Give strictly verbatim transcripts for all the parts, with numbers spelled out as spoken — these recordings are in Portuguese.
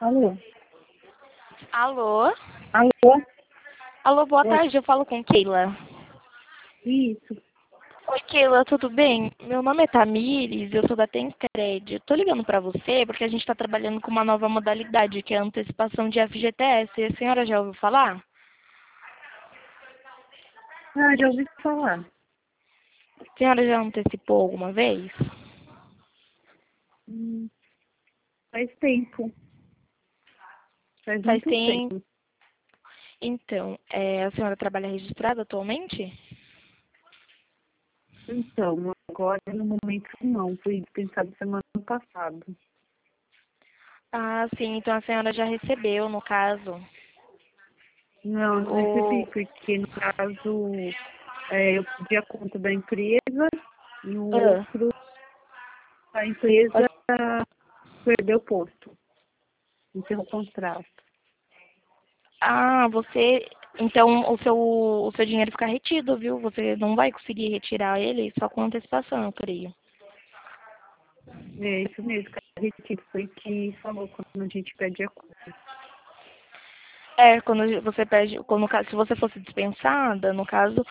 Alô? Alô? Alô? Alô, boa Oi. tarde, eu falo com Keila. Isso. Oi, Keila, tudo bem? Meu nome é Tamires, eu sou da Tencred. Eu tô ligando pra você porque a gente tá trabalhando com uma nova modalidade, que é a antecipação de F G T S. A senhora já ouviu falar? Ah, já ouvi falar. A senhora já antecipou alguma vez? Hum, faz tempo. Faz Faz muito tempo. tempo. Então, é, a senhora trabalha registrada atualmente? Então, agora no momento não. Fui dispensado semana passada. Ah, sim, então a senhora já recebeu, no caso. Não, não recebi, O... porque no caso é, eu pedi a conta da empresa e o Ah, outro, a empresa perdeu o posto. Encerrou o contrato. Ah, você. Então o seu, o seu dinheiro fica retido, viu? Você não vai conseguir retirar ele só com antecipação, eu creio. É isso mesmo, que a gente foi que falou quando a gente pede a conta. É, quando você pede, quando, no caso, se você fosse dispensada, no caso,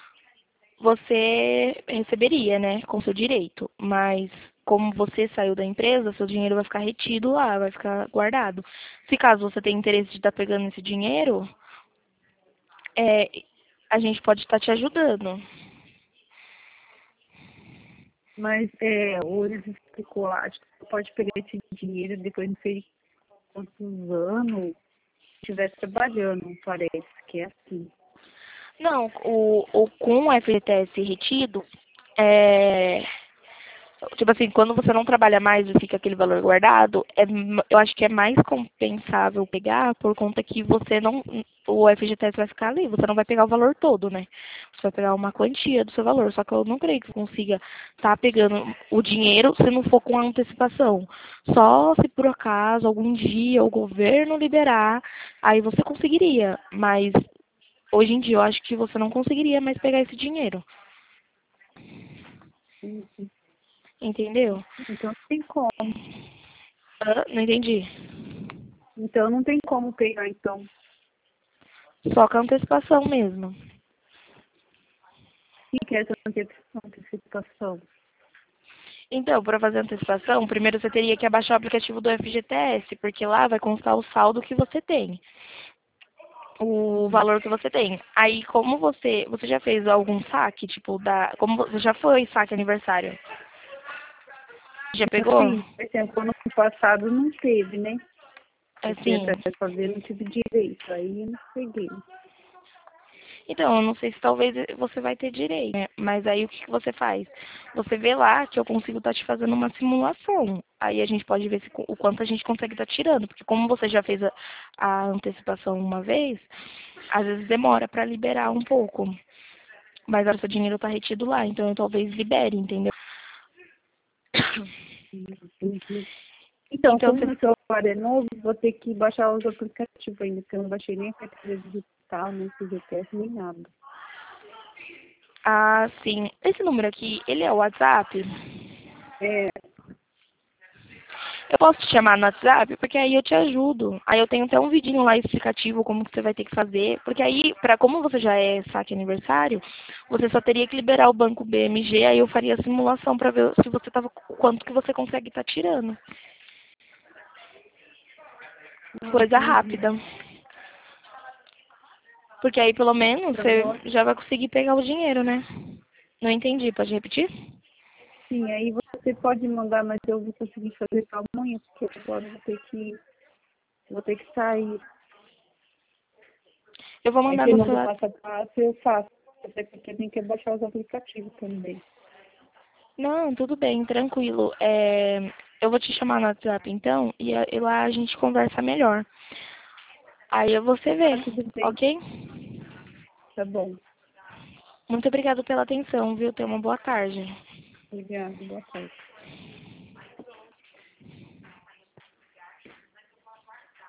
você receberia, né, com seu direito. Mas como você saiu da empresa, seu dinheiro vai ficar retido lá, vai ficar guardado. Se caso você tenha interesse de estar pegando esse dinheiro, é, a gente pode estar te ajudando. Mas é, o eles explicou lá, acho que você pode pegar esse dinheiro depois não sei quantos anos estiver trabalhando, parece que é assim. Não, o, o com o F G T S retido, é, tipo assim, quando você não trabalha mais e fica aquele valor guardado, é, m- eu acho que é mais compensável pegar por conta que você não, o F G T S vai ficar ali, você não vai pegar o valor todo, né? Você vai pegar uma quantia do seu valor, só que eu não creio que você consiga estar pegando o dinheiro se não for com antecipação. Só se por acaso algum dia o governo liberar, aí você conseguiria, mas hoje em dia eu acho que você não conseguiria mais pegar esse dinheiro, Uhum. entendeu? Então não tem como. Ah, não entendi. Então não tem como pegar, então. Só com antecipação mesmo. O que é essa antecipação? antecipação? Então, para fazer antecipação, primeiro você teria que abaixar o aplicativo do F G T S, porque lá vai constar o saldo que você tem, o Hum. valor que você tem. Aí, como você, você já fez algum saque, tipo, da, como você já foi saque aniversário? Já pegou? Assim, por exemplo, ano passado não teve, né? Eu fui Assim, até fazer, não tive direito, aí eu não peguei. então, eu não sei se talvez você vai ter direito, né? Mas aí o que, que você faz? Você vê lá que eu consigo estar te fazendo uma simulação. Aí a gente pode ver se, o quanto a gente consegue estar tirando. Porque como você já fez a, a antecipação uma vez, às vezes demora para liberar um pouco. Mas o seu dinheiro está retido lá, então eu talvez libere, entendeu? Entendi. Então, Então, como você, meu celular é novo, vou ter que baixar os aplicativos ainda, porque eu não baixei nem a carteira digital, nem C G P S, nem nada. ah, sim. Esse número aqui, ele é o WhatsApp? É, Eu posso te chamar no WhatsApp, porque aí eu te ajudo. Aí eu tenho até um vidinho lá explicativo como que você vai ter que fazer. Porque aí, pra, como você já é saque aniversário, você só teria que liberar o banco B M G, aí eu faria a simulação pra ver se você tava, quanto que você consegue estar tirando. não Coisa entendi. rápida. Porque aí pelo menos Então, você vou, já vai conseguir pegar o dinheiro, né? Não entendi, pode repetir? sim, aí você pode mandar, mas eu vou conseguir fazer só amanhã, porque agora eu vou ter que, vou ter que sair. Eu vou Aí mandar você no seu manda o WhatsApp. passo a passo e eu faço. Até porque tem que baixar os aplicativos também. Não, tudo bem, tranquilo. É, eu vou te chamar no WhatsApp então, e, a- e lá a gente conversa melhor. Aí você Tá vê, tudo bem, ok? tá bom. Muito obrigada pela atenção, viu? Tenha uma boa tarde. Obrigada, boa tarde.